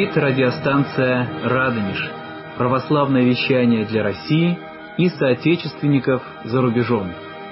Говорит радиостанция «Радонеж». Православное вещание для России и соотечественников за рубежом.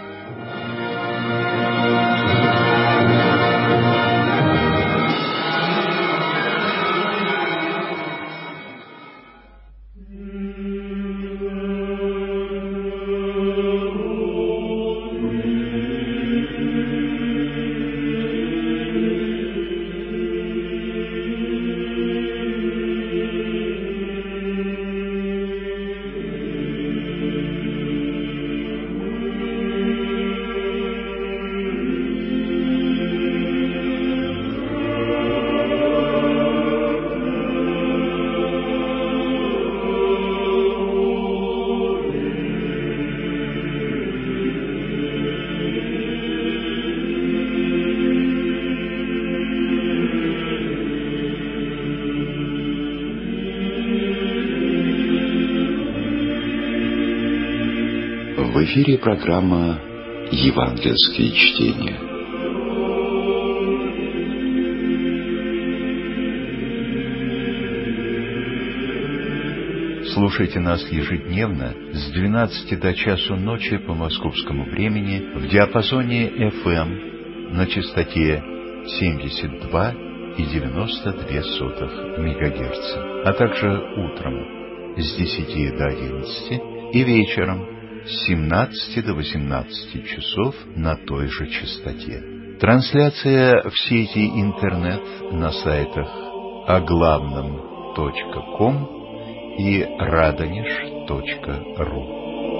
В эфире программа «Евангельские чтения». Слушайте нас ежедневно с 12 до часу ночи по московскому времени в диапазоне FM на частоте 72,92 МГц, а также утром с 10 до 11 и вечером с 17 до 18 часов на той же частоте. Трансляция в сети интернет на сайтах оглавном.ком и radonеж.ру.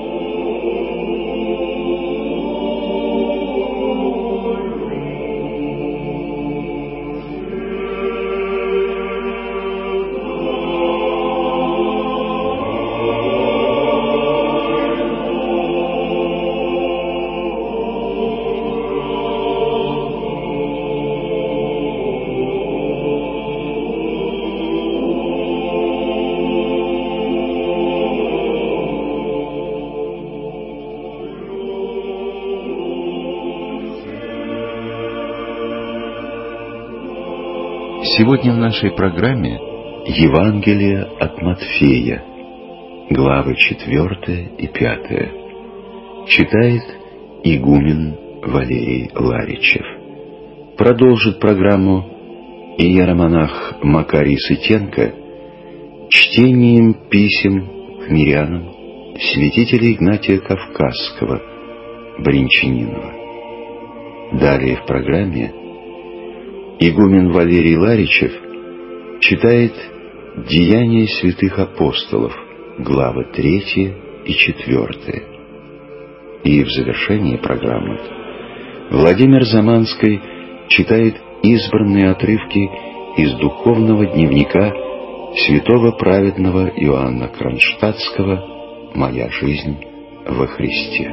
Сегодня в нашей программе Евангелие от Матфея, главы 4 и 5. Читает игумен Валерий Ларичев. Продолжит программу иеромонах Макарий Сытенко чтением писем к мирянам святителя Игнатия Кавказского, Бринчанинова. Далее в программе игумен Валерий Ларичев читает «Деяния святых апостолов», главы 3 и 4. И в завершении программы Владимир Заманский читает избранные отрывки из духовного дневника святого праведного Иоанна Кронштадтского «Моя жизнь во Христе».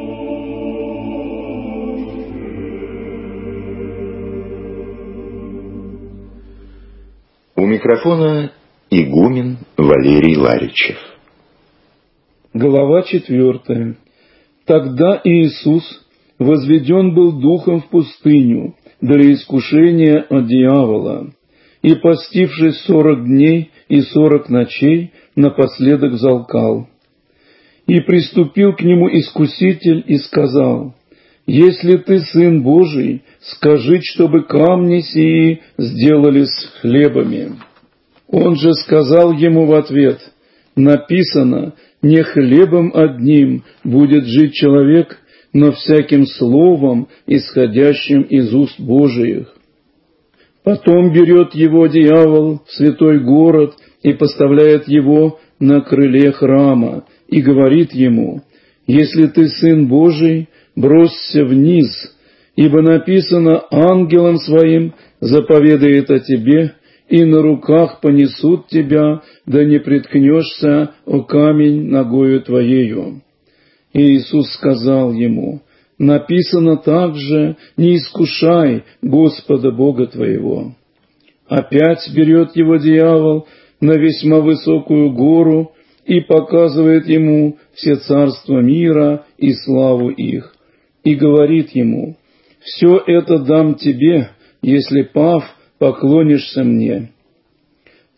У микрофона игумен Валерий Ларичев. Глава 4. Тогда Иисус возведен был духом в пустыню для искушения от дьявола, и, постившись 40 дней и 40 ночей, напоследок взалкал. И приступил к нему искуситель и сказал: «Если ты Сын Божий, скажи, чтобы камни сии сделались хлебами». Он же сказал ему в ответ: «Написано, не хлебом одним будет жить человек, но всяким словом, исходящим из уст Божиих». Потом берет его дьявол в святой город и поставляет его на крыле храма и говорит ему: «Если ты Сын Божий, бросься вниз, ибо написано: ангелом своим заповедает о тебе, и на руках понесут тебя, да не приткнешься о камень ногою твоею». И Иисус сказал ему: «Написано также: не искушай Господа Бога твоего». Опять берет его дьявол на весьма высокую гору и показывает ему все царства мира и славу их, и говорит ему: «Все это дам тебе, если, пав, поклонишься мне».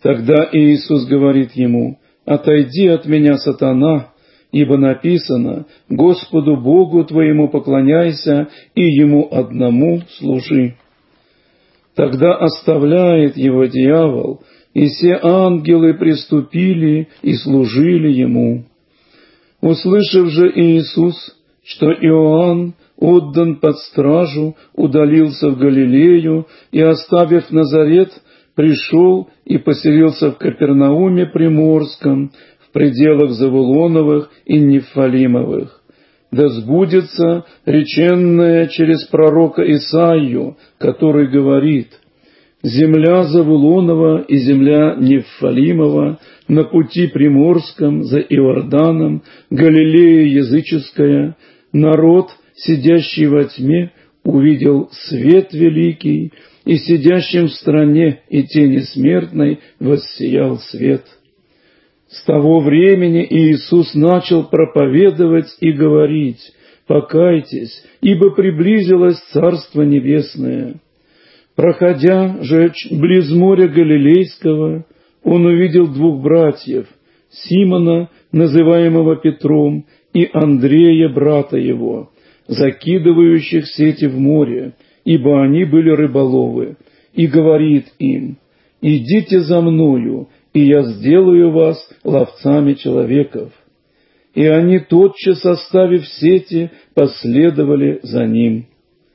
Тогда Иисус говорит ему: «Отойди от меня, сатана, ибо написано: Господу Богу твоему поклоняйся и Ему одному служи». Тогда оставляет его дьявол, и все ангелы приступили и служили ему. Услышав же Иисус, что Иоанн отдан под стражу, удалился в Галилею и, оставив Назарет, пришел и поселился в Капернауме Приморском, в пределах Завулоновых и Нефалимовых. Да сбудется реченное через пророка Исаию, который говорит: «Земля Завулонова и земля Нефалимова на пути Приморском за Иорданом, Галилея языческая, народ, сидящий во тьме, увидел свет великий, и сидящим в стране и тени смертной воссиял свет». С того времени Иисус начал проповедовать и говорить: «Покайтесь, ибо приблизилось Царство Небесное». Проходя же близ моря Галилейского, Он увидел двух братьев, Симона, называемого Петром, и Андрея, брата его, закидывающих сети в море, ибо они были рыболовы, и говорит им: «Идите за мною, и я сделаю вас ловцами человеков». И они, тотчас оставив сети, последовали за ним.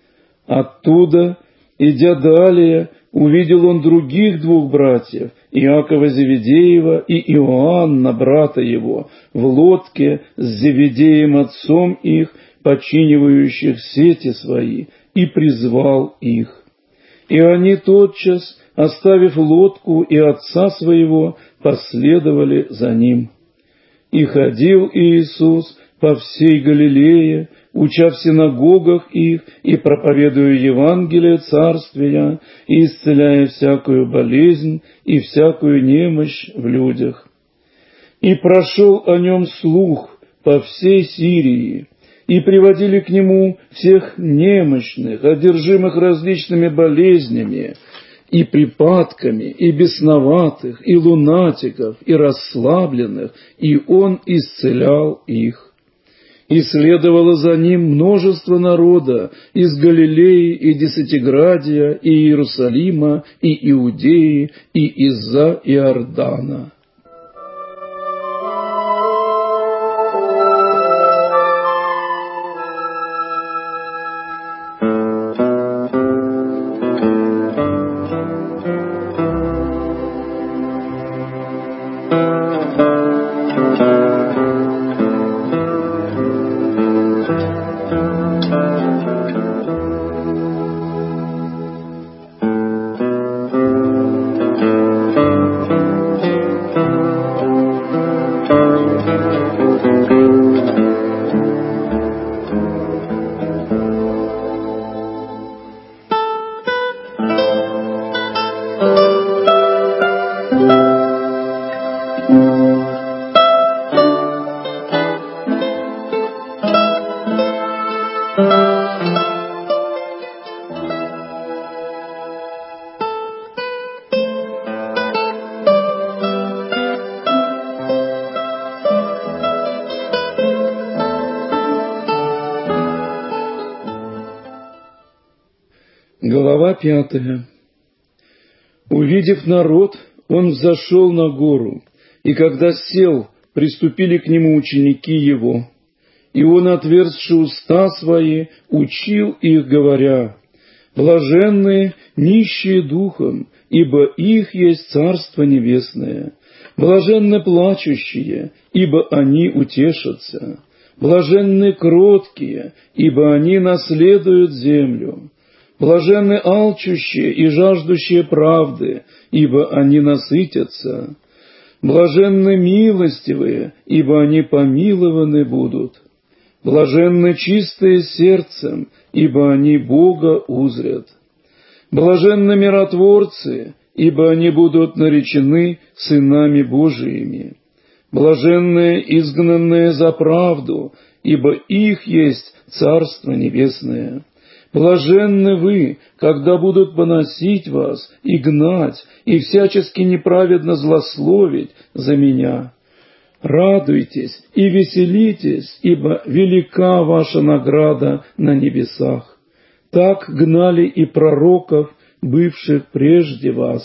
Оттуда, идя далее, увидел он других двух братьев, Иакова Зеведеева и Иоанна, брата его, в лодке с Зеведеем отцом их, починивающих сети свои, и призвал их. И они тотчас, оставив лодку и отца своего, последовали за ним. И ходил Иисус по всей Галилее, уча в синагогах их и проповедуя Евангелие Царствия, и исцеляя всякую болезнь и всякую немощь в людях. И прошел о нем слух по всей Сирии, и приводили к нему всех немощных, одержимых различными болезнями, и припадками, и бесноватых, и лунатиков, и расслабленных, и он исцелял их. И следовало за ним множество народа из Галилеи и Десятиградия, и Иерусалима, и Иудеи, и из-за Иордана. Глава 5. Увидев народ, он взошел на гору, и когда сел, приступили к нему ученики его. И он, отверзши уста свои, учил их, говоря: «Блаженные нищие духом, ибо их есть Царство Небесное. Блаженны плачущие, ибо они утешатся. Блаженны кроткие, ибо они наследуют землю. Блаженны алчущие и жаждущие правды, ибо они насытятся. Блаженны милостивые, ибо они помилованы будут. Блаженны чистые сердцем, ибо они Бога узрят. Блаженны миротворцы, ибо они будут наречены сынами Божиими. Блаженные изгнанные за правду, ибо их есть Царство Небесное. Блаженны вы, когда будут поносить вас и гнать, и всячески неправедно злословить за меня. Радуйтесь и веселитесь, ибо велика ваша награда на небесах. Так гнали и пророков, бывших прежде вас.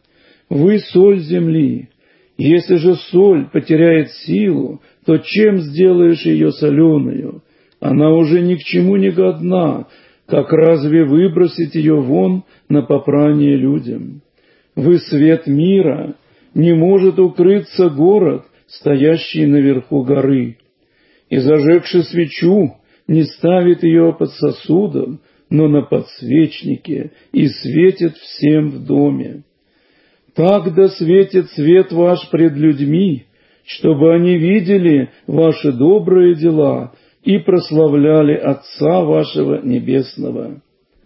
Вы соль земли. Если же соль потеряет силу, то чем сделаешь ее соленую? Она уже ни к чему не годна, как разве выбросить ее вон на попрание людям? Вы свет мира, не может укрыться город, стоящий наверху горы. И зажегши свечу, не ставит ее под сосудом, но на подсвечнике, и светит всем в доме. Так да светит свет ваш пред людьми, чтобы они видели ваши добрые дела и прославляли Отца вашего Небесного.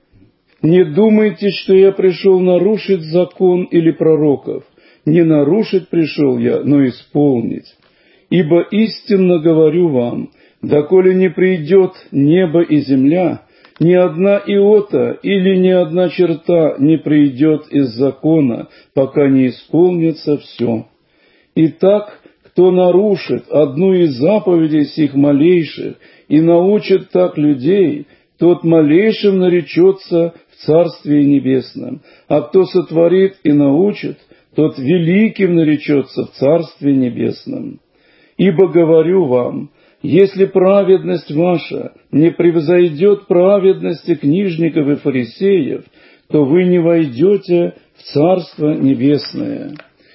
Не думайте, что я пришел нарушить закон или пророков. Не нарушить пришел я, но исполнить. Ибо истинно говорю вам, доколе не придет небо и земля, ни одна иота или ни одна черта не придет из закона, пока не исполнится все. Итак, кто нарушит одну из заповедей сих малейших и научит так людей, тот малейшим наречется в Царстве Небесном, а кто сотворит и научит, тот великим наречется в Царстве Небесном. Ибо говорю вам, если праведность ваша не превзойдет праведности книжников и фарисеев, то вы не войдете в Царство Небесное.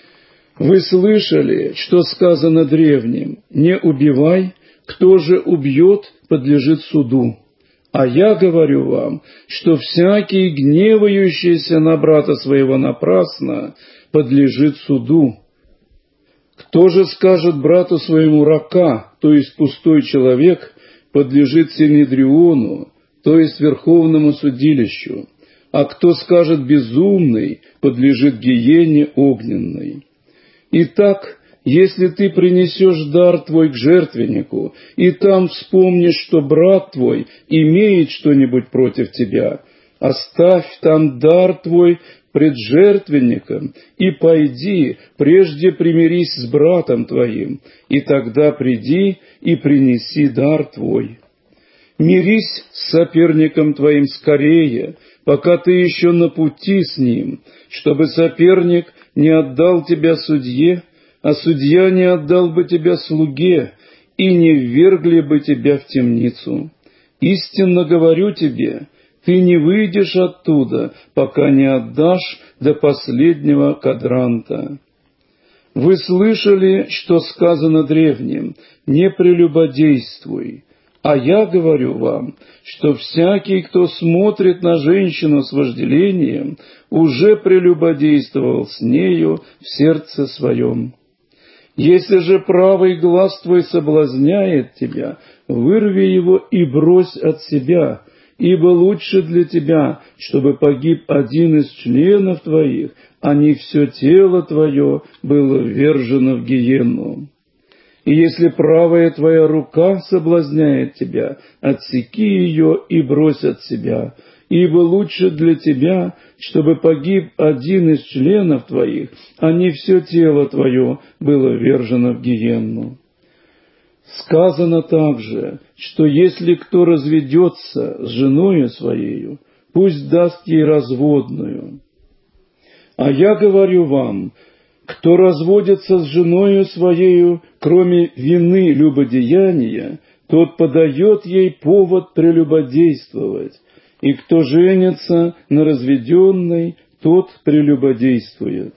Вы слышали, что сказано древним: «Не убивай, кто же убьет, подлежит суду». А я говорю вам, что всякий, гневающийся на брата своего напрасно, подлежит суду. Кто же скажет брату своему рака, то есть пустой человек, подлежит Синедриону, то есть Верховному судилищу, а кто скажет безумный, подлежит гиене огненной. Итак, если ты принесешь дар твой к жертвеннику, и там вспомнишь, что брат твой имеет что-нибудь против тебя, оставь там дар твой пред жертвенником, и пойди, прежде примирись с братом твоим, и тогда приди и принеси дар твой. Мирись с соперником твоим скорее, пока ты еще на пути с ним, чтобы соперник не отдал тебя судье, а судья не отдал бы тебя слуге, и не ввергли бы тебя в темницу. Истинно говорю тебе, ты не выйдешь оттуда, пока не отдашь до последнего кадранта. Вы слышали, что сказано древним: «Не прелюбодействуй». А я говорю вам, что всякий, кто смотрит на женщину с вожделением, уже прелюбодействовал с нею в сердце своем. Если же правый глаз твой соблазняет тебя, вырви его и брось от себя, ибо лучше для тебя, чтобы погиб один из членов твоих, а не все тело твое было ввержено в гиенну. И если правая твоя рука соблазняет тебя, отсеки ее и брось от себя, ибо лучше для тебя, чтобы погиб один из членов твоих, а не все тело твое было ввержено в гиенну. Сказано также, что если кто разведется с женою своею, пусть даст ей разводную. А я говорю вам, кто разводится с женою своею, кроме вины любодеяния, тот подает ей повод прелюбодействовать, и кто женится на разведенной, тот прелюбодействует.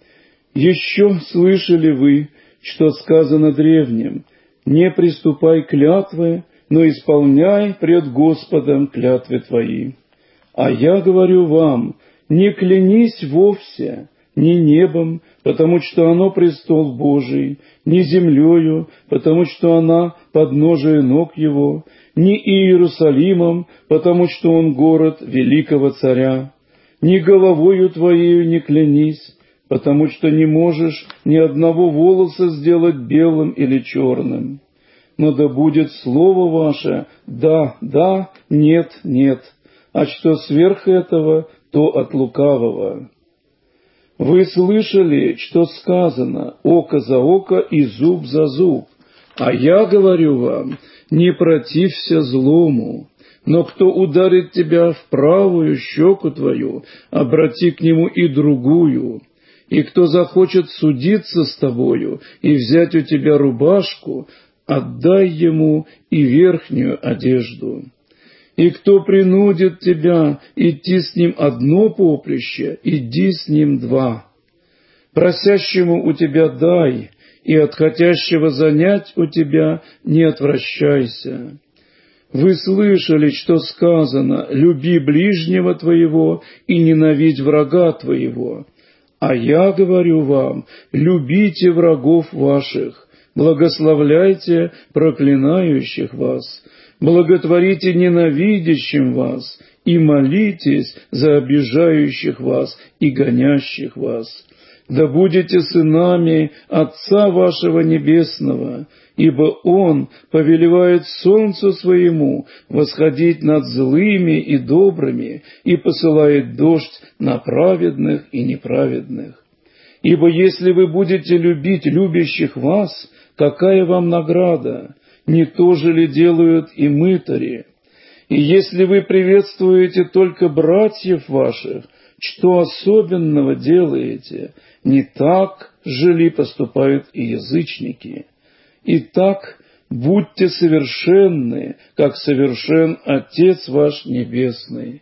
Еще слышали вы, что сказано древним: «Не приступай клятвы, но исполняй пред Господом клятвы твои». А я говорю вам, не клянись вовсе, ни небом, потому что оно престол Божий, ни землею, потому что она подножие ног его, ни Иерусалимом, потому что он город великого царя, ни головою твоею не клянись, потому что не можешь ни одного волоса сделать белым или черным. Но да будет слово ваше «да, да, нет, нет», а что сверх этого, то от лукавого. Вы слышали, что сказано: око за око и зуб за зуб. А я говорю вам, не протився злому. Но кто ударит тебя в правую щеку твою, обрати к нему и другую. И кто захочет судиться с тобою и взять у тебя рубашку, отдай ему и верхнюю одежду. И кто принудит тебя идти с ним одно поприще, иди с ним два. Просящему у тебя дай, и от хотящего занять у тебя не отвращайся. Вы слышали, что сказано: люби ближнего твоего и ненавидь врага твоего. А я говорю вам: любите врагов ваших, благословляйте проклинающих вас, благотворите ненавидящим вас и молитесь за обижающих вас и гонящих вас. Да будете сынами Отца вашего Небесного, ибо Он повелевает солнцу своему восходить над злыми и добрыми и посылает дождь на праведных и неправедных. Ибо если вы будете любить любящих вас, какая вам награда? Не то же ли делают и мытари? И если вы приветствуете только братьев ваших, что особенного делаете? Не так же ли поступают и язычники? Итак, будьте совершенны, как совершен Отец ваш Небесный.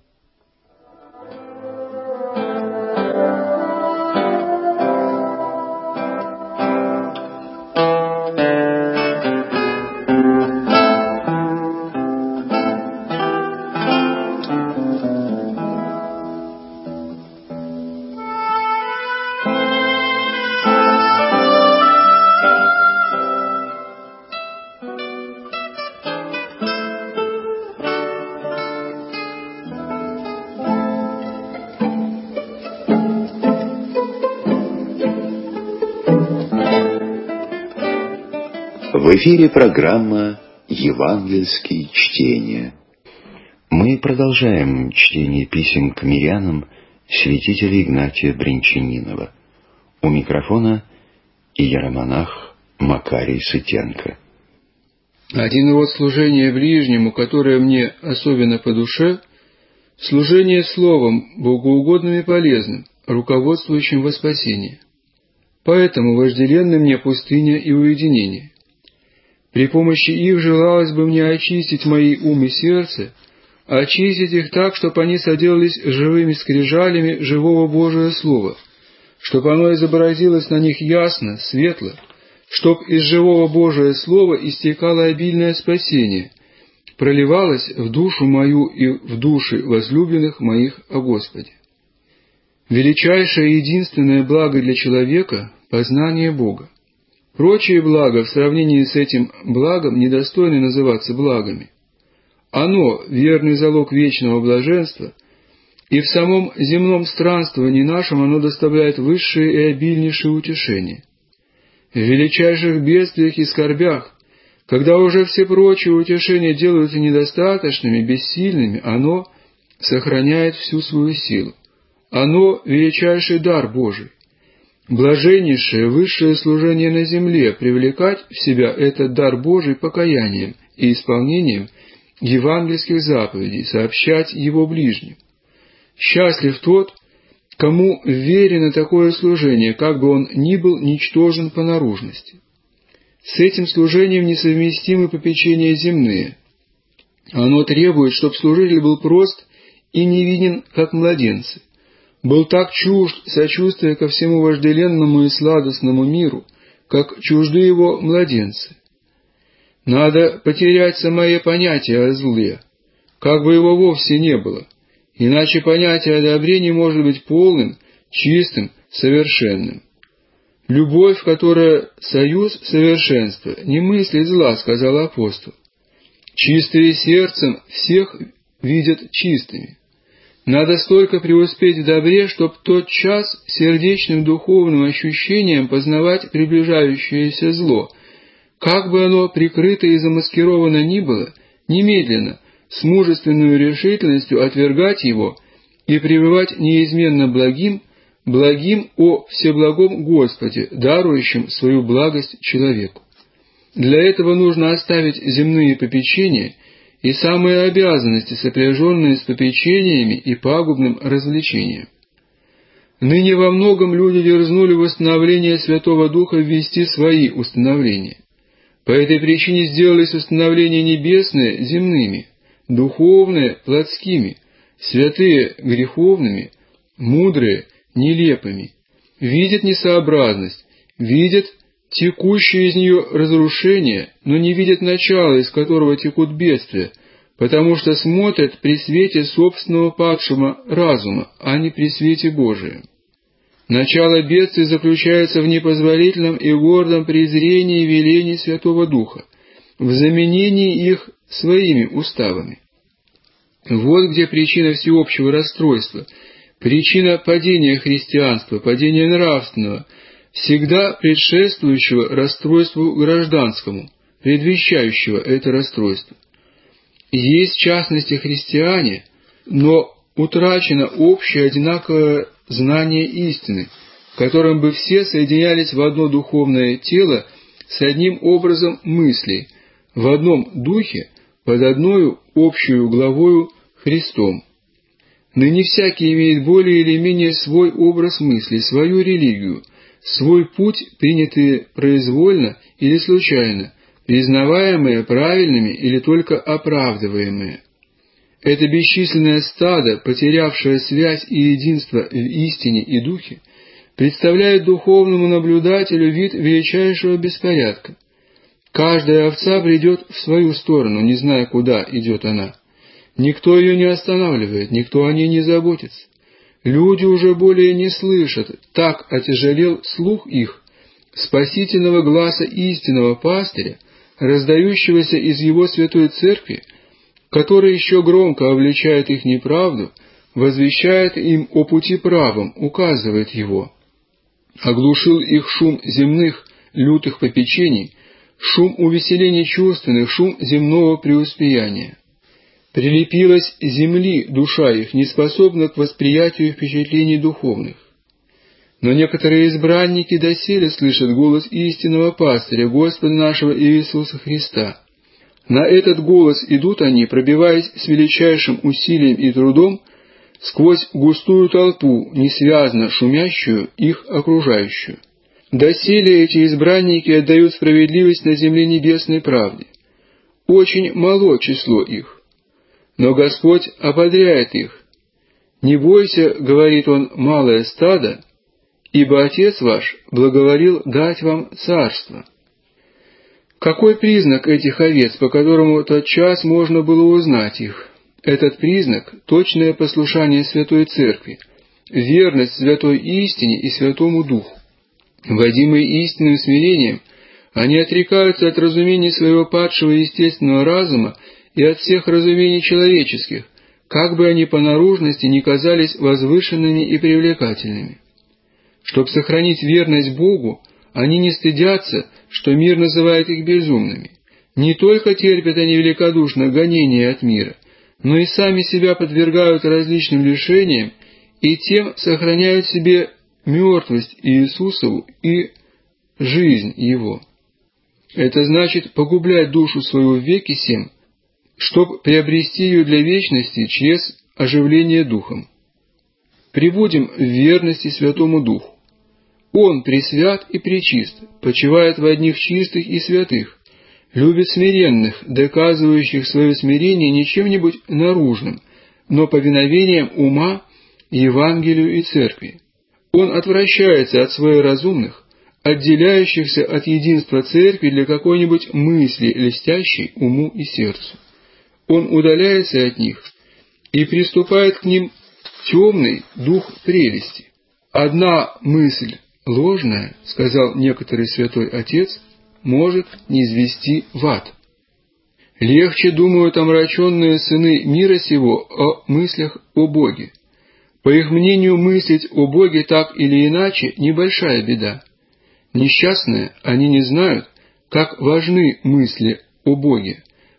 В эфире программа «Евангельские чтения». Мы продолжаем чтение писем к мирянам святителя Игнатия Брянчанинова. У микрофона иеромонах Макарий Сытенко. Один род служения ближнему, которое мне особенно по душе, служение словом, богоугодным и полезным, руководствующим во спасение. Поэтому вожделенны мне пустыня и уединение. При помощи их желалось бы мне очистить мои ум и сердце, очистить их так, чтобы они соделались живыми скрижалями живого Божия Слова, чтобы оно изобразилось на них ясно, светло, чтоб из живого Божия Слова истекало обильное спасение, проливалось в душу мою и в души возлюбленных моих о Господе. Величайшее и единственное благо для человека — познание Бога. Прочие блага в сравнении с этим благом недостойны называться благами. Оно — верный залог вечного блаженства, и в самом земном странствовании нашем оно доставляет высшее и обильнейшее утешение. В величайших бедствиях и скорбях, когда уже все прочие утешения делаются недостаточными, бессильными, оно сохраняет всю свою силу. Оно — величайший дар Божий. Блаженнейшее высшее служение на земле — привлекать в себя этот дар Божий покаянием и исполнением евангельских заповедей, сообщать его ближним. Счастлив тот, кому верено такое служение, как бы он ни был ничтожен по наружности. С этим служением несовместимы попечения земные. Оно требует, чтобы служитель был прост и невинен, как младенцы, был так чужд сочувствия ко всему вожделенному и сладостному миру, как чужды его младенцы. Надо потерять самое понятие о зле, как бы его вовсе не было, иначе понятие о добре не может быть полным, чистым, совершенным. Любовь, которая союз совершенства, не мыслит зла, сказал апостол. Чистые сердцем всех видят чистыми. Надо столько преуспеть в добре, чтоб тот час сердечным духовным ощущением познавать приближающееся зло. Как бы оно прикрыто и замаскировано ни было, немедленно, с мужественной решительностью отвергать его и пребывать неизменно благим о всеблагом Господе, дарующем свою благость человеку. Для этого нужно оставить земные попечения и самые обязанности, сопряженные с попечениями и пагубным развлечением. Ныне во многом люди дерзнули в установление Святого Духа ввести свои установления. По этой причине сделались установления небесные земными, духовные плотскими, святые греховными, мудрые нелепыми. Видят несообразность, видят текущее из нее разрушение, но не видят начала, из которого текут бедствия, потому что смотрят при свете собственного падшего разума, а не при свете Божием. Начало бедствий заключается в непозволительном и гордом презрении велений Святого Духа, в заменении их своими уставами. Вот где причина всеобщего расстройства, причина падения христианства, падения нравственного, всегда предшествующего расстройству гражданскому, предвещающего это расстройство. Есть в частности христиане, но утрачено общее одинаковое знание истины, которым бы все соединялись в одно духовное тело с одним образом мыслей, в одном духе, под одною общую главою Христом. Ныне всякий имеет более или менее свой образ мысли, свою религию, свой путь, принятый произвольно или случайно, признаваемые правильными или только оправдываемые. Это бесчисленное стадо, потерявшее связь и единство в истине и духе, представляет духовному наблюдателю вид величайшего беспорядка. Каждая овца бредет в свою сторону, не зная, куда идет она. Никто ее не останавливает, никто о ней не заботится. Люди уже более не слышат, так отяжелел слух их, спасительного гласа истинного пастыря, раздающегося из его святой церкви, который еще громко обличает их неправду, возвещает им о пути правом, указывает его. Оглушил их шум земных лютых попечений, шум увеселений чувственных, шум земного преуспеяния. Прилепилась земли душа их, неспособна к восприятию впечатлений духовных. Но некоторые избранники доселе слышат голос истинного пастыря, Господа нашего Иисуса Христа. На этот голос идут они, пробиваясь с величайшим усилием и трудом сквозь густую толпу, несвязно шумящую, их окружающую. Доселе эти избранники отдают справедливость на земле небесной правде. Очень мало число их. Но Господь ободряет их. «Не бойся, — говорит Он, — малое стадо, ибо Отец ваш благоволил дать вам царство». Какой признак этих овец, по которому тотчас можно было узнать их? Этот признак — точное послушание Святой Церкви, верность святой истине и Святому Духу. Водимые истинным смирением, они отрекаются от разумений своего падшего естественного разума и от всех разумений человеческих, как бы они по наружности ни казались возвышенными и привлекательными. Чтобы сохранить верность Богу, они не стыдятся, что мир называет их безумными. Не только терпят они великодушно гонения от мира, но и сами себя подвергают различным лишениям и тем сохраняют в себе мертвость Иисусову и жизнь Его. Это значит погублять душу свою в веки сем, чтобы приобрести ее для вечности через оживление Духом. Пребудем в верности Святому Духу. Он пресвят и пречист, почивает в одних чистых и святых, любит смиренных, доказывающих свое смирение не чем-нибудь наружным, но повиновением ума, Евангелию и Церкви. Он отвращается от своеразумных, отделяющихся от единства Церкви для какой-нибудь мысли, льстящей уму и сердцу. Он удаляется от них и приступает к ним темный дух прелести. Одна мысль ложная, сказал некоторый святой отец, может низвести в ад. Легче думают омраченные сыны мира сего о мыслях о Боге. По их мнению, мыслить о Боге так или иначе небольшая беда. Несчастные, они не знают, как важны мысли о Боге,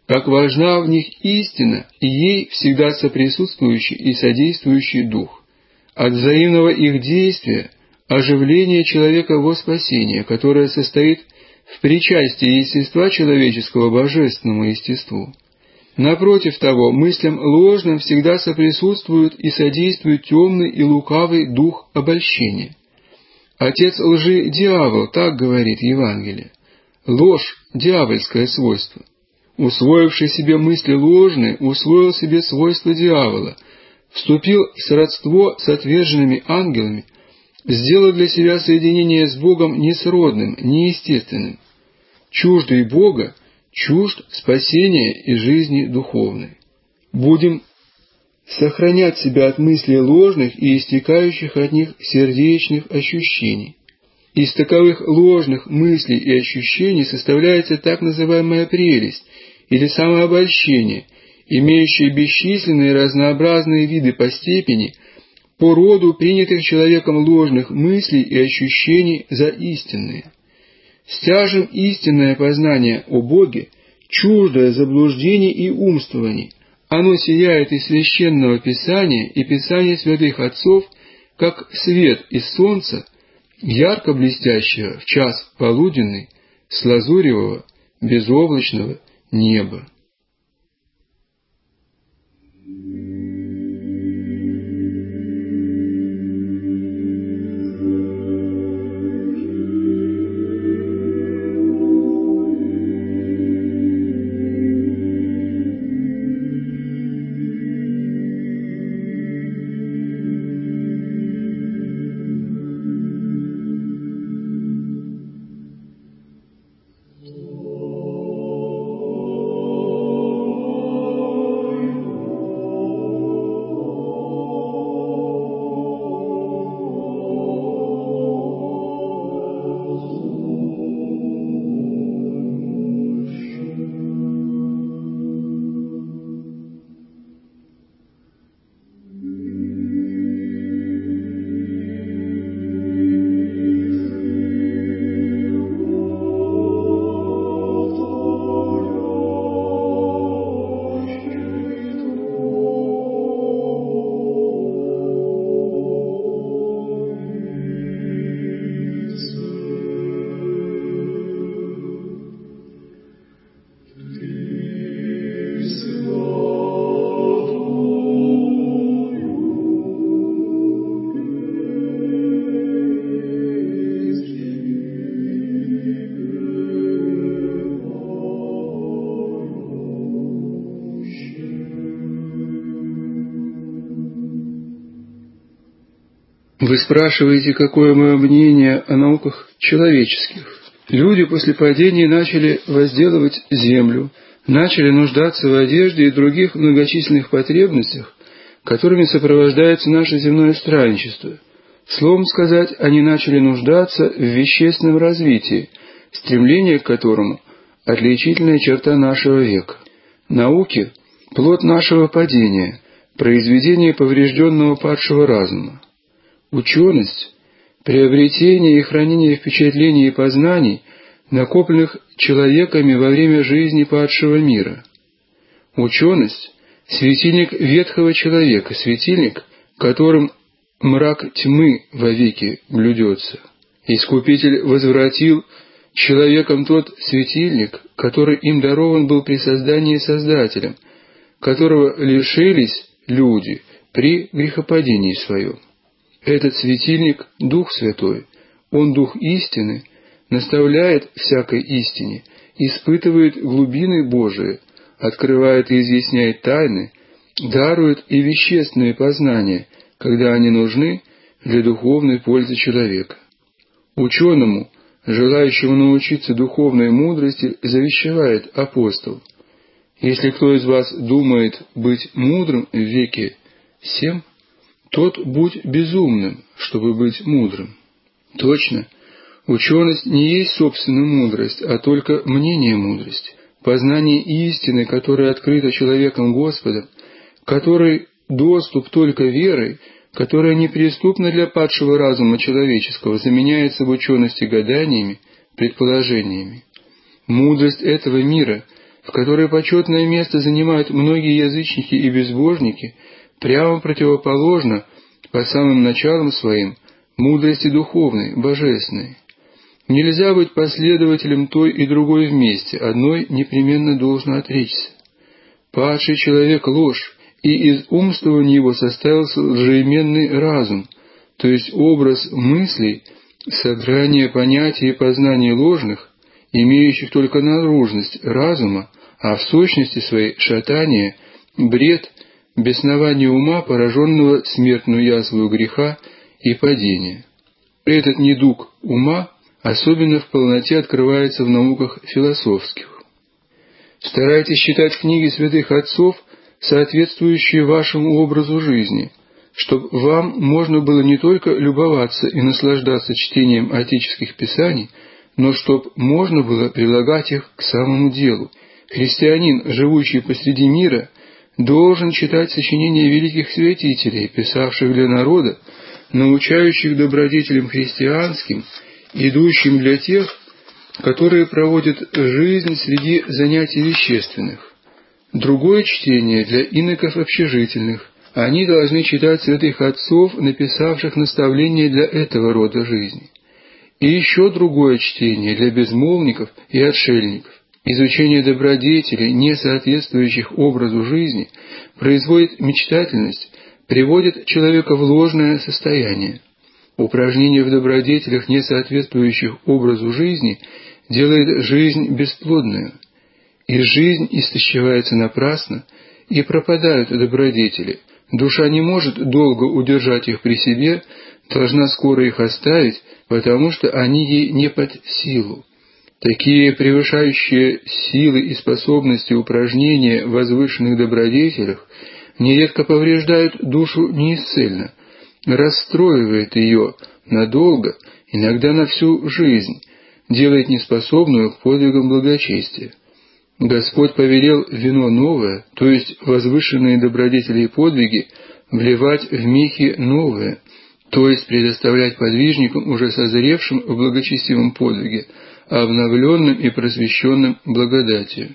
как важна в них истина и ей всегда соприсутствующий и содействующий дух. От взаимного их действия оживление человека во спасение, которое состоит в причастии естества человеческого божественному естеству. Напротив того, мыслям ложным всегда соприсутствует и содействует темный и лукавый дух обольщения. Отец лжи – дьявол, так говорит Евангелие. Ложь – дьявольское свойство. Усвоивший себе мысли ложные, усвоил себе свойства дьявола, вступил в сродство с отверженными ангелами, сделал для себя соединение с Богом несродным, неестественным. Чуждый Бога, чужд спасения и жизни духовной. Будем сохранять себя от мыслей ложных и истекающих от них сердечных ощущений. Из таковых ложных мыслей и ощущений составляется так называемая прелесть или самообольщение, имеющее бесчисленные разнообразные виды по степени, по роду принятых человеком ложных мыслей и ощущений за истинные. Стяжем истинное познание о Боге, чуждое заблуждений и умствований. Оно сияет из священного Писания и Писания святых отцов, как свет из солнца, ярко блестящего в час полуденный, с лазуревого, безоблачного неба. Вы спрашиваете, какое мое мнение о науках человеческих. Люди после падения начали возделывать землю, начали нуждаться в одежде и других многочисленных потребностях, которыми сопровождается наше земное странничество. Словом сказать, они начали нуждаться в вещественном развитии, стремление к которому – отличительная черта нашего века. Науки – плод нашего падения, произведение поврежденного падшего разума. Ученость – приобретение и хранение впечатлений и познаний, накопленных человеками во время жизни падшего мира. Ученость – светильник ветхого человека, светильник, которым мрак тьмы вовеки блюдется. Искупитель возвратил человеком тот светильник, который им дарован был при создании Создателем, которого лишились люди при грехопадении своем. Этот светильник – Дух Святой, Он Дух истины, наставляет всякой истине, испытывает глубины Божии, открывает и изъясняет тайны, дарует и вещественные познания, когда они нужны для духовной пользы человека. Ученому, желающему научиться духовной мудрости, завещевает апостол: «Если кто из вас думает быть мудрым в веке сем, тот будь безумным, чтобы быть мудрым». Точно, ученость не есть собственная мудрость, а только мнение мудрости, познание истины, которая открыта человеком Господом, которой доступ только верой, которая неприступна для падшего разума человеческого, заменяется в учености гаданиями, предположениями. Мудрость этого мира в которой почетное место занимают многие язычники и безбожники, прямо противоположно по самым началам своим мудрости духовной, божественной. Нельзя быть последователем той и другой вместе, одной непременно должно отречься. Падший человек — ложь, и из умствования его составился лжеименный разум, то есть образ мыслей, собрание понятий и познаний ложных, имеющих только наружность разума, а в сущности своей шатание, бред, беснование ума, пораженного смертную язвою греха и падения. Этот недуг ума особенно в полноте открывается в науках философских. Старайтесь читать книги святых отцов, соответствующие вашему образу жизни, чтобы вам можно было не только любоваться и наслаждаться чтением отеческих писаний, но чтобы можно было прилагать их к самому делу. Христианин, живущий посреди мира, должен читать сочинения великих святителей, писавших для народа, научающих добродетелям христианским, идущим для тех, которые проводят жизнь среди занятий вещественных. Другое чтение для иноков общежительных. Они должны читать святых отцов, написавших наставления для этого рода жизни. И еще другое чтение для безмолвников и отшельников. Изучение добродетелей, не соответствующих образу жизни, производит мечтательность, приводит человека в ложное состояние. Упражнение в добродетелях, не соответствующих образу жизни, делает жизнь бесплодную, и жизнь истощевается напрасно, и пропадают добродетели. Душа не может долго удержать их при себе, должна скоро их оставить, потому что они ей не под силу. Такие превышающие силы и способности упражнения в возвышенных добродетелях нередко повреждают душу неисцельно, расстроивает ее надолго, иногда на всю жизнь, делает неспособную к подвигам благочестия. Господь повелел вино новое, то есть возвышенные добродетели и подвиги, вливать в мехи новые, то есть предоставлять подвижникам, уже созревшим в благочестивом подвиге, обновленным и просвещенным благодатью.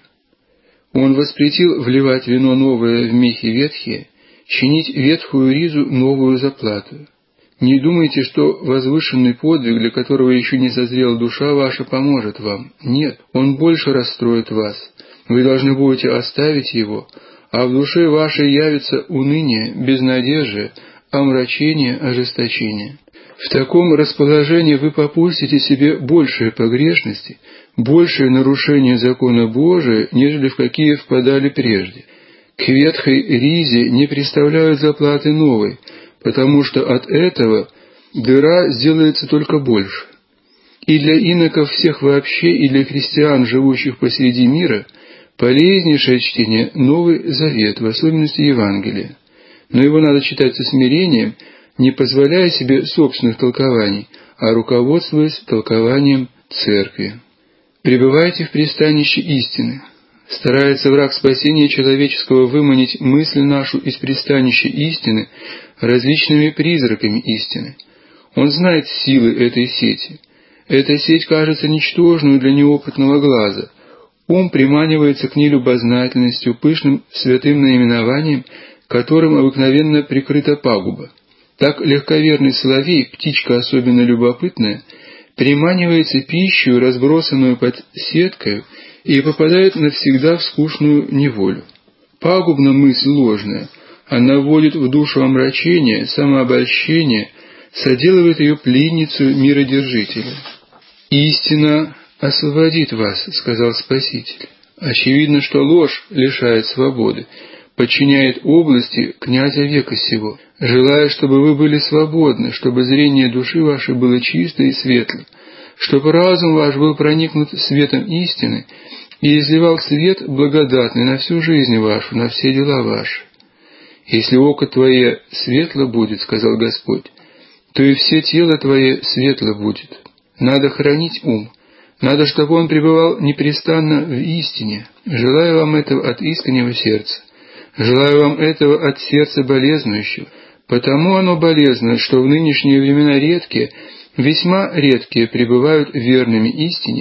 Он воспретил вливать вино новое в мехи ветхие, чинить ветхую ризу новую заплату. Не думайте, что возвышенный подвиг, для которого еще не созрела душа ваша, поможет вам. Нет, он больше расстроит вас. Вы должны будете оставить его, а в душе вашей явится уныние, безнадежие, омрачение, ожесточение. В таком расположении вы попустите себе большие погрешности, большее нарушение закона Божия, нежели в какие впадали прежде. К ветхой ризе не представляют заплаты новой, потому что от этого дыра сделается только больше. И для иноков всех вообще, и для христиан, живущих посреди мира, полезнейшее чтение Новый Завет, в особенности Евангелие. Но его надо читать со смирением, не позволяя себе собственных толкований, а руководствуясь толкованием Церкви. Пребывайте в пристанище истины. Старается враг спасения человеческого выманить мысль нашу из пристанища истины различными призраками истины. Он знает силы этой сети. Эта сеть кажется ничтожной для неопытного глаза. Ум приманивается к ней любознательностью, пышным святым наименованием, которым обыкновенно прикрыта пагуба. Так легковерный соловей, птичка особенно любопытная, приманивается пищей, разбросанную под сеткою, и попадает навсегда в скучную неволю. Пагубна мысль ложная, она вводит в душу омрачение, самообольщение, соделывает ее пленницей миродержителя. «Истина освободит вас», — сказал Спаситель. Очевидно, что ложь лишает свободы, подчиняет области князя века сего, желая, чтобы вы были свободны, чтобы зрение души вашей было чисто и светло, чтобы разум ваш был проникнут светом истины и изливал свет благодатный на всю жизнь вашу, на все дела ваши. «Если око твое светло будет, — сказал Господь, — то и все тело твое светло будет». Надо хранить ум, надо, чтобы он пребывал непрестанно в истине. Желаю вам этого от искреннего сердца. Желаю вам этого от сердца болезнующего, потому оно болезненно, что в нынешние времена редкие, весьма редкие пребывают верными истине,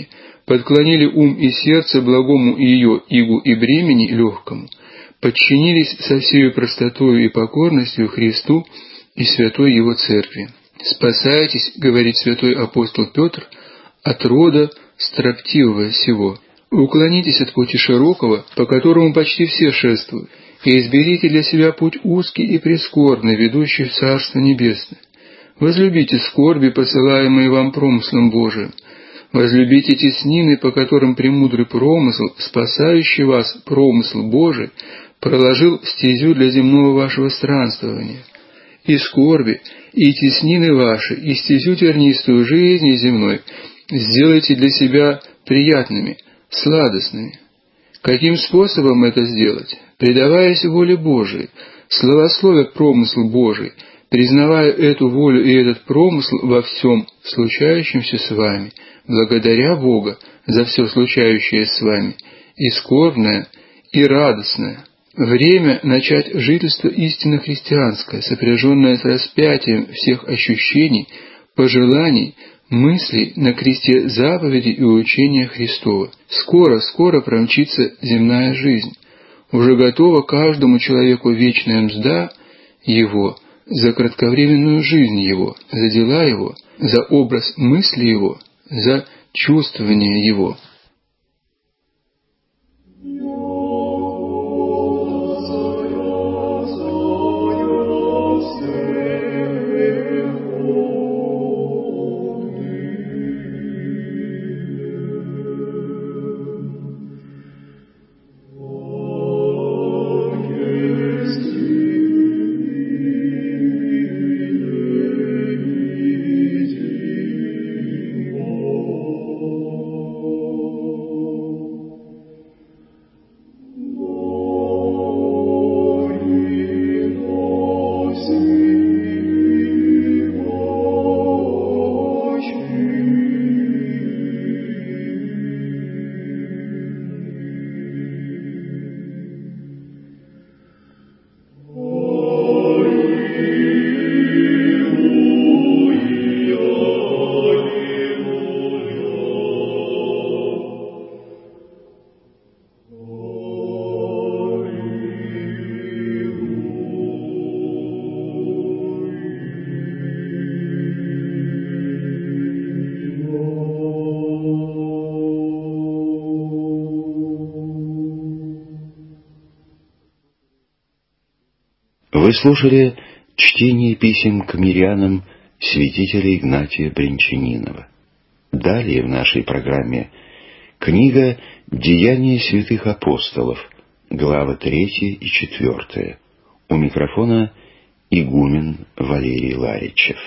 подклонили ум и сердце благому ее игу и бремени легкому, подчинились со всею простотою и покорностью Христу и святой Его Церкви. «Спасайтесь, — говорит святой апостол Петр, — от рода строптивого сего. Уклонитесь от пути широкого, по которому почти все шествуют, и изберите для себя путь узкий и прискорбный, ведущий в Царство Небесное. Возлюбите скорби, посылаемые вам промыслом Божиим. Возлюбите теснины, по которым премудрый промысл, спасающий вас промысл Божий, проложил стезю для земного вашего странствования. И скорби, и теснины ваши, и стезю тернистую жизни земной сделайте для себя приятными, сладостными. Каким способом это сделать? Предаваясь воле Божией, славословя промысл Божий, признавая эту волю и этот промысл во всем случающемся с вами, благодаря Бога за все случающееся с вами, и скорбное, и радостное. Время начать жительство истинно христианское, сопряженное с распятием всех ощущений, пожеланий, мыслей на кресте заповеди и учения Христова. Скоро промчится земная жизнь. Уже готова каждому человеку вечная мзда его за кратковременную жизнь его, за дела его, за образ мысли его, за чувствование его. Вы слушали чтение писем к мирянам святителя Игнатия Брянчанинова. Далее в нашей программе книга «Деяния святых апостолов», главы 3 и 4. У микрофона игумен Валерий Ларичев.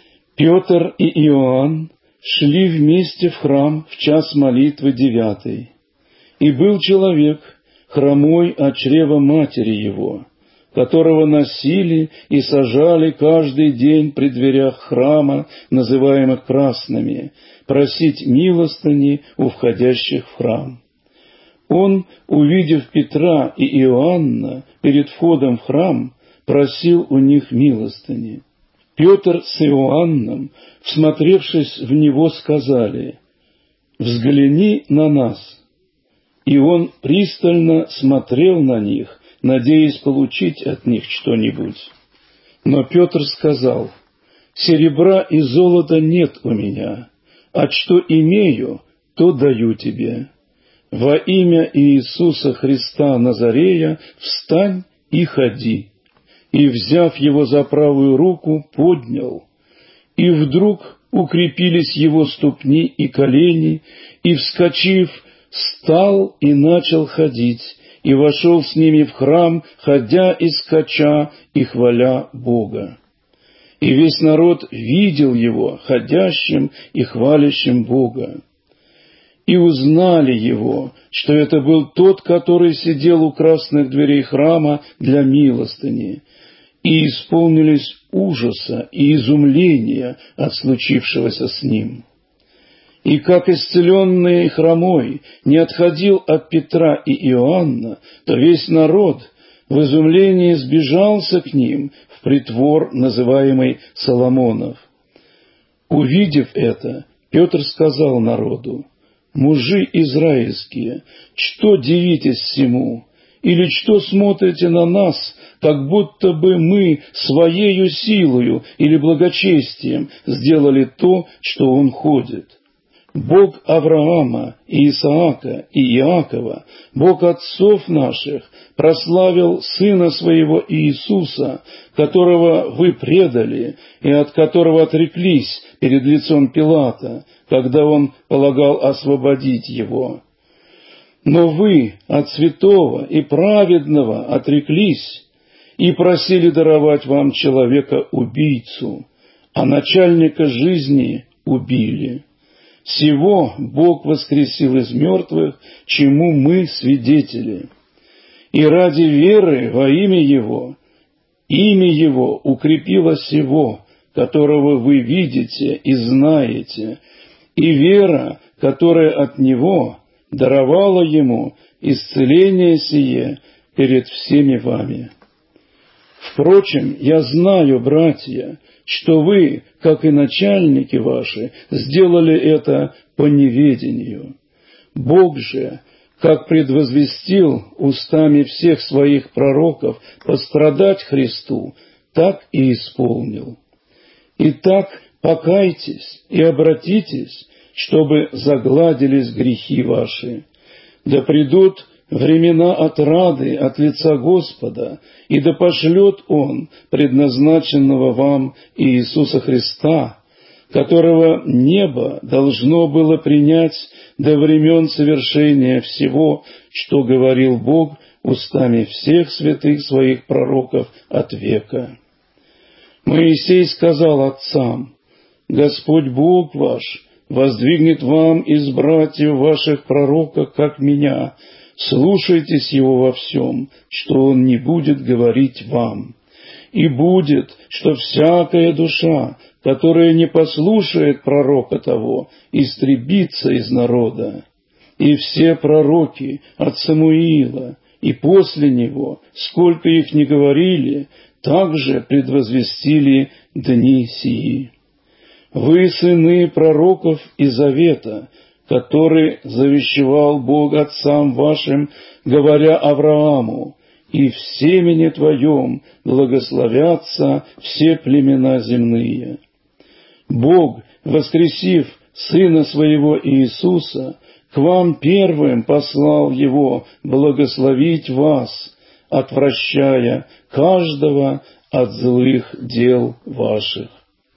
Петр и Иоанн шли вместе в храм в час молитвы 9. И был человек, хромой от чрева матери его, которого носили и сажали каждый день при дверях храма, называемых красными, просить милостыни у входящих в храм. Он, увидев Петра и Иоанна перед входом в храм, просил у них милостыни. Петр с Иоанном, всмотревшись в него, сказали: «Взгляни на нас». И он пристально смотрел на них, надеясь получить от них что-нибудь. Но Петр сказал: «Серебра и золота нет у меня, а что имею, то даю тебе. Во имя Иисуса Христа Назарея встань и ходи». И, взяв его за правую руку, поднял. И вдруг укрепились его ступни и колени, и, вскочив, стал и начал ходить, и вошел с ними в храм, ходя и скача, и хваля Бога. И весь народ видел его, ходящим и хвалящим Бога. И узнали его, что это был тот, который сидел у красных дверей храма для милостыни, и исполнились ужаса и изумления от случившегося с ним. И как исцеленный хромой не отходил от Петра и Иоанна, то весь народ в изумлении сбежался к ним в притвор, называемый Соломонов. Увидев это, Петр сказал народу: мужи израильские, что дивитесь всему? Или что смотрите на нас, как будто бы мы своею силою или благочестием сделали то, что он ходит? Бог Авраама и Исаака и Иакова, Бог отцов наших, прославил Сына Своего Иисуса, которого вы предали и от которого отреклись перед лицом Пилата, когда он полагал освободить его. Но вы от святого и праведного отреклись и просили даровать вам человека-убийцу, а начальника жизни убили. Сего Бог воскресил из мертвых, чему мы свидетели. И ради веры во имя Его укрепило сего, которого вы видите и знаете, и вера, которая от Него, даровала Ему исцеление сие перед всеми вами. Впрочем, я знаю, братья, что вы, как и начальники ваши, сделали это по неведению. Бог же, как предвозвестил устами всех своих пророков пострадать Христу, так и исполнил. Итак, покайтесь и обратитесь, чтобы загладились грехи ваши. Да придут времена отрады от лица Господа, и да пошлет Он предназначенного вам Иисуса Христа, которого небо должно было принять до времен совершения всего, что говорил Бог устами всех святых своих пророков от века. Моисей сказал отцам: «Господь Бог ваш воздвигнет вам из братьев ваших пророков, как меня. Слушайтесь его во всем, что он не будет говорить вам. И будет, что всякая душа, которая не послушает пророка того, истребится из народа. И все пророки от Самуила и после него, сколько их ни говорили, также предвозвестили дни сии. Вы сыны пророков и завета, который завещевал Бог отцам вашим, говоря Аврааму: и в семени твоем благословятся все племена земные. Бог, воскресив Сына Своего Иисуса, к вам первым послал Его благословить вас, отвращая каждого от злых дел ваших».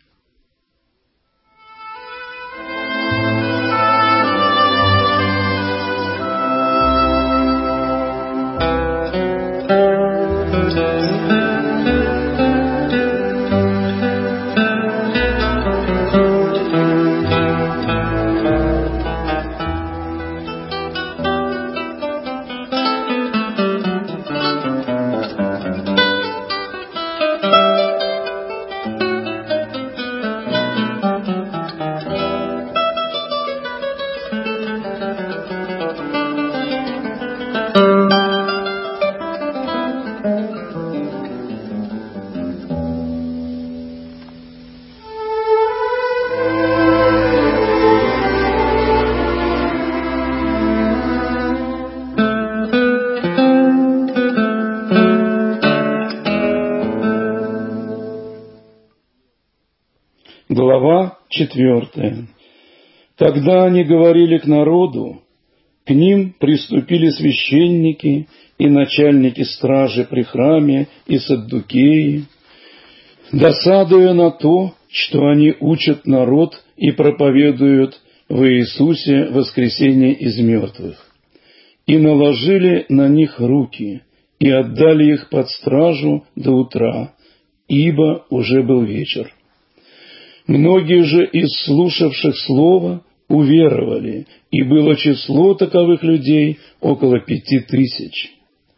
Глава 4. Когда они говорили к народу, к ним приступили священники и начальники стражи при храме и саддукеи, досадуя на то, что они учат народ и проповедуют в Иисусе воскресение из мертвых, и наложили на них руки и отдали их под стражу до утра, ибо уже был вечер. Многие же из слушавших слова уверовали, и было число таковых людей около 5000.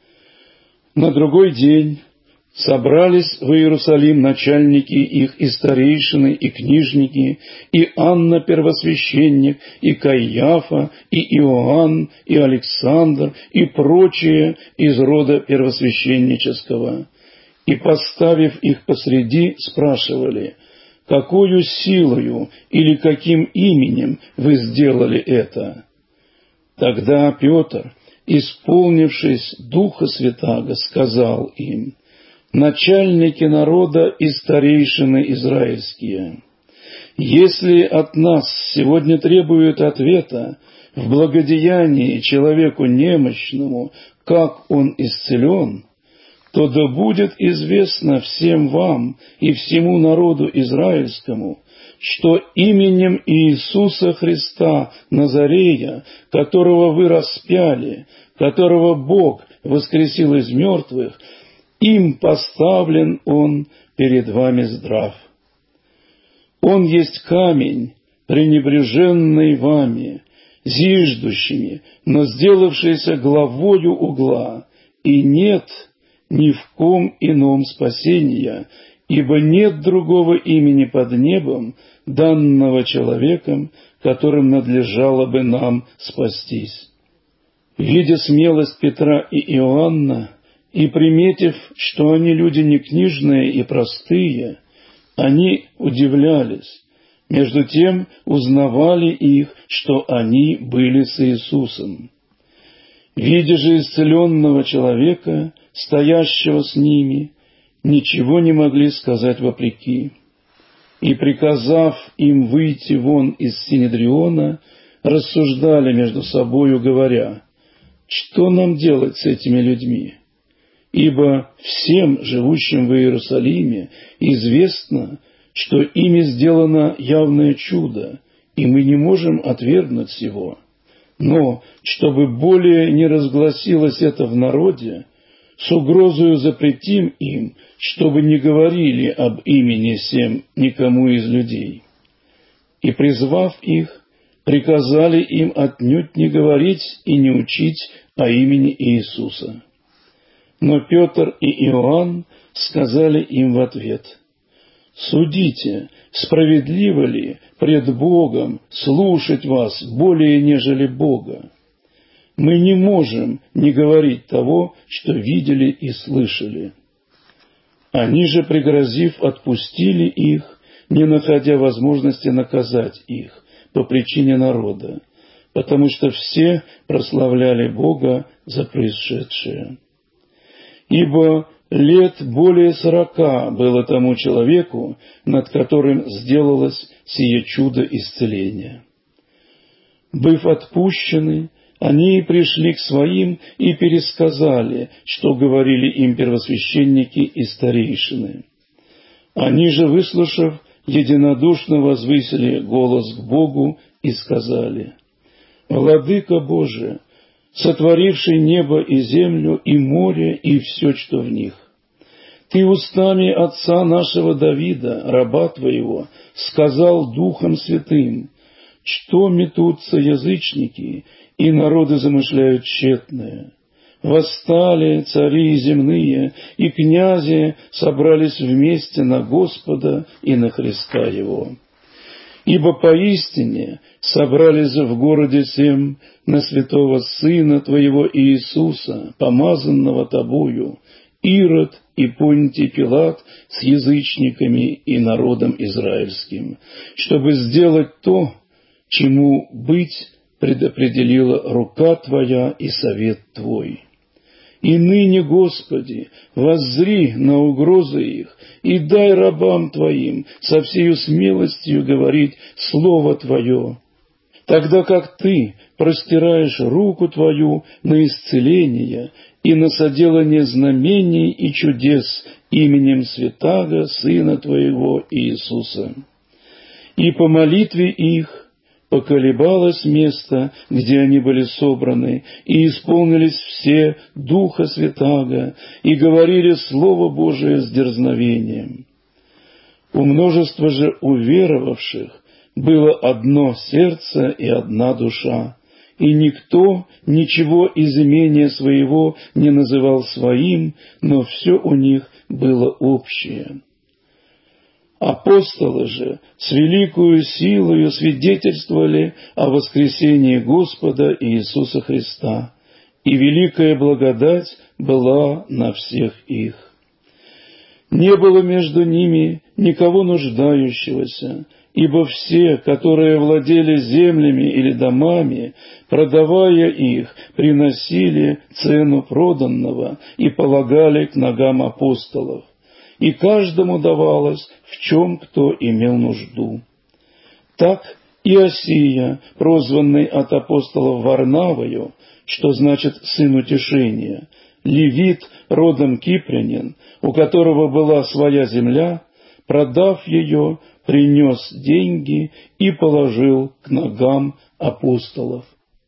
На другой день собрались в Иерусалим начальники их и старейшины, и книжники, и Анна первосвященник, и Каиафа, и Иоанн, и Александр, и прочие из рода первосвященнического. И, поставив их посреди, спрашивали: «Какою силою или каким именем вы сделали это?» Тогда Петр, исполнившись Духа Святаго, сказал им: «Начальники народа и старейшины израильские, если от нас сегодня требуют ответа в благодеянии человеку немощному, как он исцелен, то да будет известно всем вам и всему народу израильскому, что именем Иисуса Христа Назарея, которого вы распяли, которого Бог воскресил из мертвых, им поставлен Он перед вами здрав. Он есть камень, пренебреженный вами, зиждущими, но сделавшийся главою угла, и нет ни в ком ином спасения, ибо нет другого имени под небом, данного человеком, которым надлежало бы нам спастись». Видя смелость Петра и Иоанна, и приметив, что они люди не книжные и простые, они удивлялись, между тем узнавали их, что они были с Иисусом. Видя же исцеленного человека, стоящего с ними, ничего не могли сказать вопреки. И, приказав им выйти вон из Синедриона, рассуждали между собою, говоря: «Что нам делать с этими людьми? Ибо всем, живущим в Иерусалиме, известно, что ими сделано явное чудо, и мы не можем отвергнуть его. Но, чтобы более не разгласилось это в народе, с угрозою запретим им, чтобы не говорили об имени сем никому из людей». И, призвав их, приказали им отнюдь не говорить и не учить о имени Иисуса. Но Петр и Иоанн сказали им в ответ: «Судите, справедливо ли пред Богом слушать вас более, нежели Бога? Мы не можем не говорить того, что видели и слышали». Они же, пригрозив, отпустили их, не находя возможности наказать их по причине народа, потому что все прославляли Бога за происшедшее. Ибо лет более 40 было тому человеку, над которым сделалось сие чудо исцеления. Быв отпущены, они пришли к своим и пересказали, что говорили им первосвященники и старейшины. Они же, выслушав, единодушно возвысили голос к Богу и сказали: «Владыка Божий, сотворивший небо и землю, и море, и все, что в них, Ты устами отца нашего Давида, раба Твоего, сказал Духом Святым: что метутся язычники, и народы замышляют тщетное. Восстали цари земные, и князи собрались вместе на Господа и на Христа Его. Ибо поистине собрались в городе сем на святого Сына Твоего Иисуса, помазанного Тобою, Ирод и Понтий Пилат с язычниками и народом израильским, чтобы сделать то, чему быть предопределила рука Твоя и совет Твой. И ныне, Господи, воззри на угрозы их и дай рабам Твоим со всею смелостью говорить Слово Твое, тогда как Ты простираешь руку Твою на исцеление и на соделание знамений и чудес именем Святаго Сына Твоего Иисуса. И по молитве их поколебалось место, где они были собраны, и исполнились все Духа Святаго, и говорили Слово Божие с дерзновением. У множества же уверовавших было одно сердце и одна душа, и никто ничего из имения своего не называл своим, но все у них было общее. Апостолы же с великою силою свидетельствовали о воскресении Господа Иисуса Христа, и великая благодать была на всех их. Не было между ними никого нуждающегося, Ибо все, которые владели землями или домами, продавая их, приносили цену проданного и полагали к ногам апостолов, и каждому давалось, в чем кто имел нужду. Так Иосия, прозванный от апостолов Варнавою, что значит «сын утешения», левит, родом кипрянин, у которого была своя земля, продав ее, принес деньги и положил к ногам апостолов.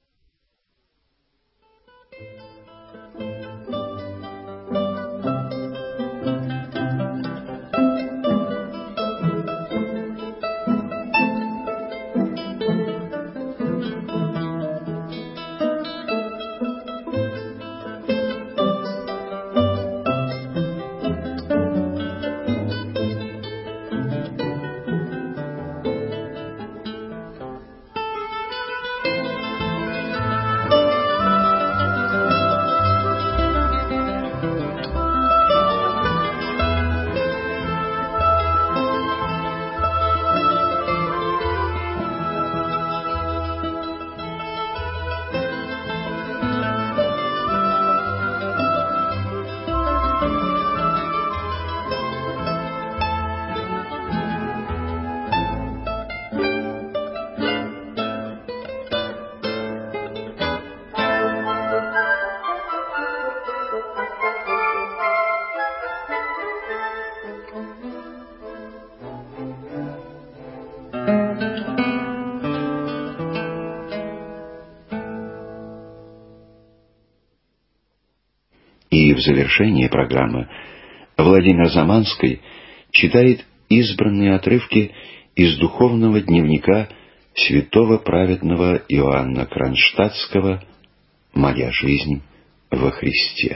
И в завершении программы Владимир Заманский читает избранные отрывки из духовного дневника святого праведного Иоанна Кронштадтского «Моя жизнь во Христе».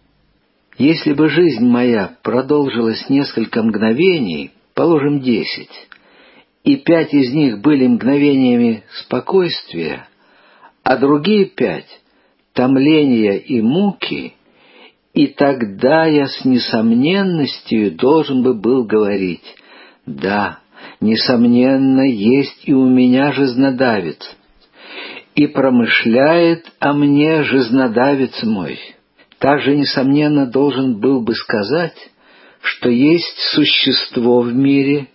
Если бы жизнь моя продолжилась несколько мгновений, положим 10, и 5 из них были мгновениями спокойствия, а другие 5 — томления и муки, и тогда я с несомненностью должен бы был говорить: да, несомненно, есть и у меня жизнодавец, и промышляет о мне жизнодавец мой. Также, несомненно, должен был бы сказать, что есть существо в мире,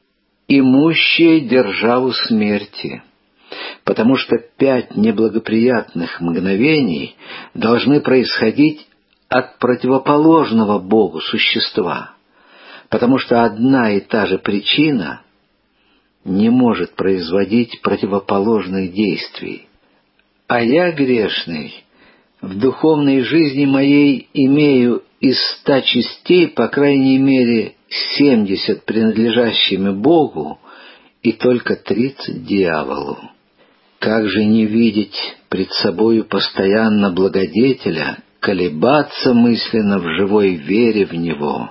имущее державу смерти, потому что 5 неблагоприятных мгновений должны происходить от противоположного Богу существа, потому что одна и та же причина не может производить противоположных действий. А я, грешный, в духовной жизни моей имею из 100 частей, по крайней мере, 70 принадлежащими Богу и только 30 дьяволу. Как же не видеть пред собою постоянно благодетеля, колебаться мысленно в живой вере в Него?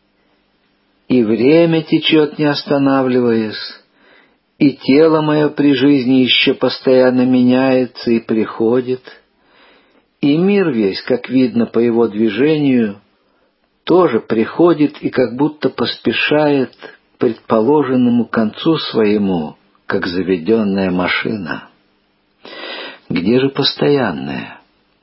И время течет, не останавливаясь, и тело мое при жизни еще постоянно меняется и приходит, и мир весь, как видно по его движению, тоже приходит и как будто поспешает к предположенному концу своему, как заведенная машина. Где же постоянное?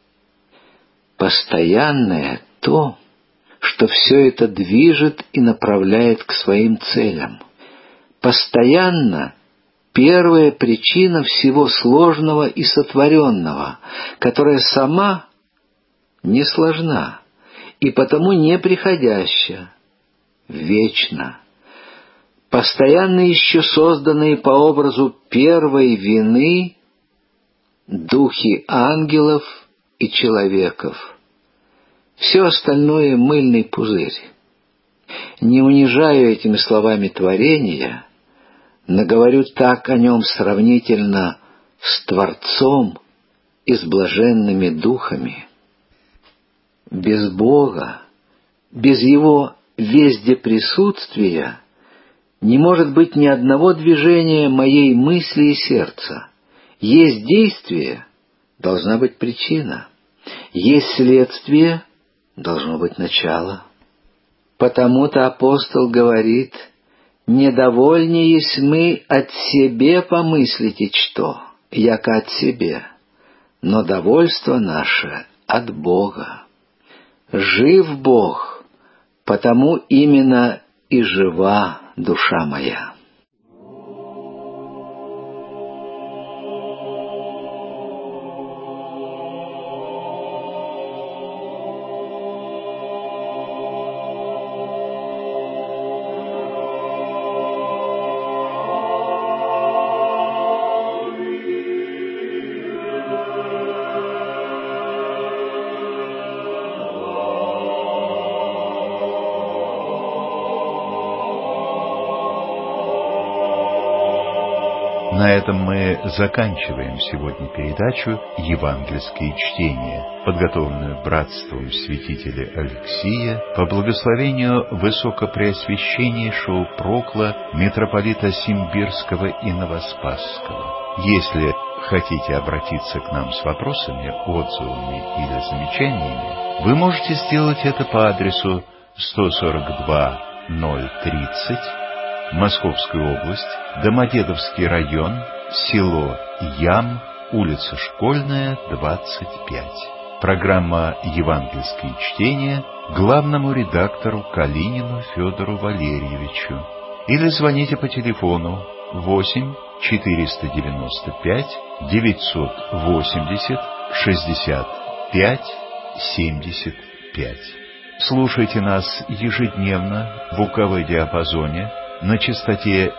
Постоянное то, что все это движет и направляет к своим целям. Постоянно первая причина всего сложного и сотворенного, которая сама не сложна и потому неприходяща, вечна. Постоянно еще созданные по образу первой вины духи ангелов и человеков. Все остальное — мыльный пузырь. Не унижаю этими словами творения, но говорю так о нем сравнительно с Творцом и с блаженными духами. Без Бога, без Его везде присутствия не может быть ни одного движения моей мысли и сердца. Есть действие — должна быть причина. Есть следствие — должно быть начало. Потому-то апостол говорит: недовольни есть мы от себе помыслите что, яко от себе, но довольство наше от Бога. Жив Бог, потому именно и жива душа моя». На этом мы заканчиваем сегодня передачу «Евангельские чтения», подготовленную братством святителя Алексия по благословению Высокопреосвященнейшего Прокла митрополита Симбирского и Новоспасского. Если хотите обратиться к нам с вопросами, отзывами или замечаниями, вы можете сделать это по адресу 142-030, Московская область, Домодедовский район, село Ям, улица Школьная, 25. Программа «Евангельские чтения» главному редактору Калинину Федору Валерьевичу. Или звоните по телефону 8 495 980 65 75. Слушайте нас ежедневно в УКВ-диапазоне на частоте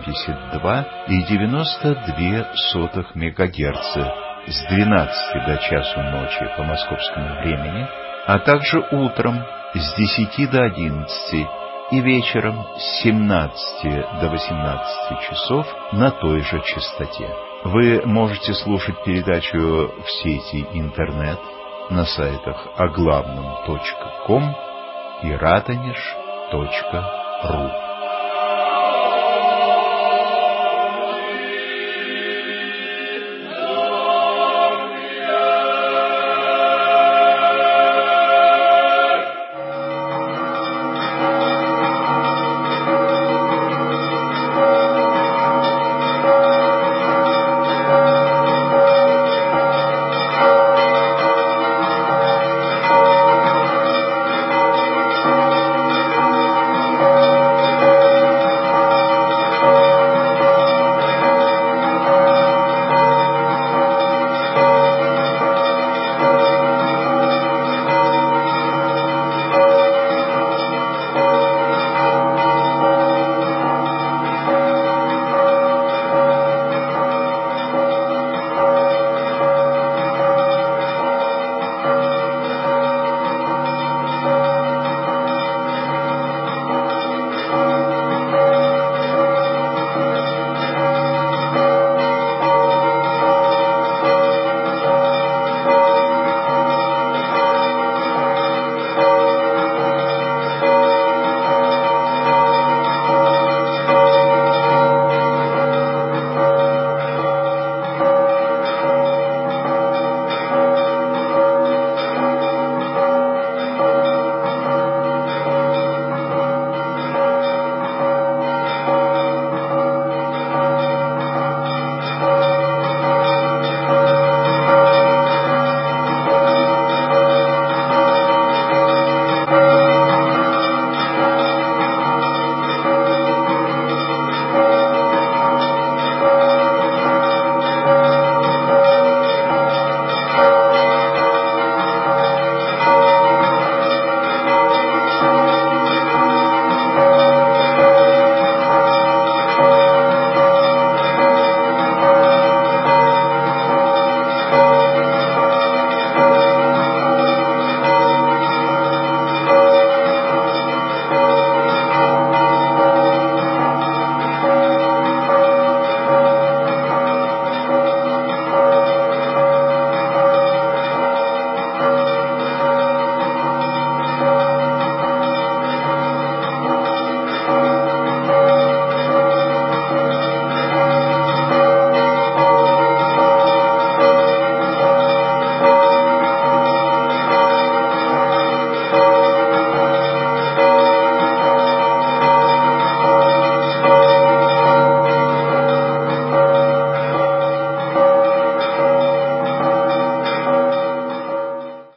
72,92 МГц с 12 до часу ночи по московскому времени, а также утром с 10 до 11 и вечером с 17 до 18 часов на той же частоте. Вы можете слушать передачу в сети интернет на сайтах оглавном.ком и radonish.ru.